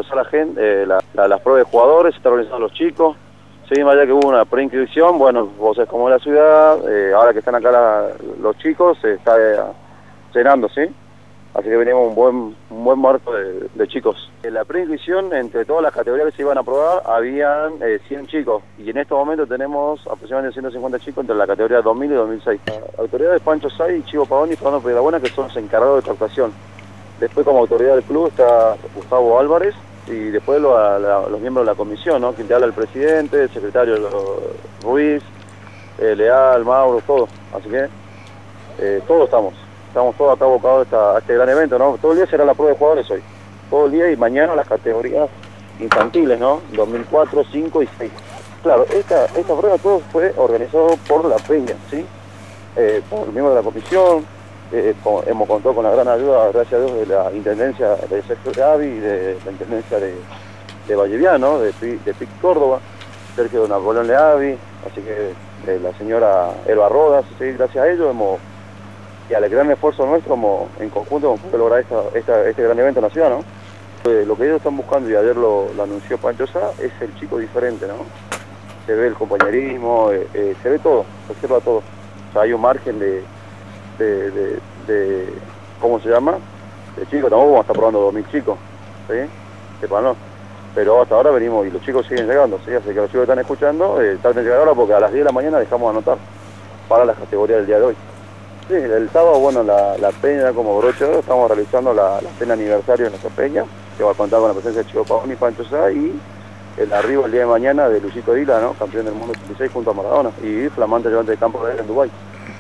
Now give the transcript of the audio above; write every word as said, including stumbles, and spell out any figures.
organizar la gente, eh, la, la, las pruebas de jugadores, se están organizando los chicos. Sí, más allá que hubo una preinscripción, bueno, vos sabés cómo es la ciudad, eh, ahora que están acá la, los chicos, se está eh, llenando, ¿sí? Así que venimos un buen, un buen marco de, de chicos. En la preinscripción, entre todas las categorías que se iban a probar, habían eh, cien chicos, y en estos momentos tenemos aproximadamente ciento cincuenta chicos entre la categoría dos mil y dos mil seis. La autoridad de Pancho Say y Chivo Pavón y Fernando Piedrabuena, que son los encargados de esta actuación. Después, como autoridad del club, está Gustavo Álvarez, y después lo, la, los miembros de la comisión, ¿no? Quien te habla el presidente, el secretario Ruiz, eh, Leal, Mauro, todos. Así que eh, todos estamos. Estamos todos acá abocados a este gran evento, ¿no? Todo el día será la prueba de jugadores hoy. Todo el día y mañana las categorías infantiles, ¿no? dos mil cuatro, cinco y seis. Claro, esta, esta prueba todo fue organizado por la Peña, ¿sí? Eh, por el miembro de la comisión, eh, con, hemos contado con la gran ayuda, gracias a Dios, de la Intendencia de Sergio Gavi y de la Intendencia de, de Valleviano, de, de Pic Córdoba, Sergio Napoleón Leavi, así que eh, la señora Elba Rodas, ¿sí? Gracias a ellos hemos... y al gran esfuerzo nuestro, hemos, en conjunto, hemos podido lograr esta, esta, este gran evento en la ciudad, ¿no? Eh, lo que ellos están buscando, y ayer lo, lo anunció Pancho Sá, es el chico diferente, ¿no? Se ve el compañerismo, eh, eh, se ve todo, se observa todo. O sea, hay un margen de, de, de, de ¿cómo se llama? De chicos, tampoco vamos a estar probando dos mil chicos, ¿sí? Sepan, no. Pero hasta ahora venimos, y los chicos siguen llegando, ¿sí? Así que los chicos que están escuchando, eh, traten de llegar ahora, porque a las diez de la mañana dejamos de anotar para las categorías del día de hoy. Sí, el sábado, bueno, la, la peña como broche de oro, estamos realizando la, la cena aniversario de nuestra peña, que va a contar con la presencia de Chivo Pavón y Pancho Sá, y el arribo el día de mañana de Luisito Dila, ¿no? Campeón del mundo ochenta y seis junto a Maradona, y flamante llevante de campo de él en Dubái.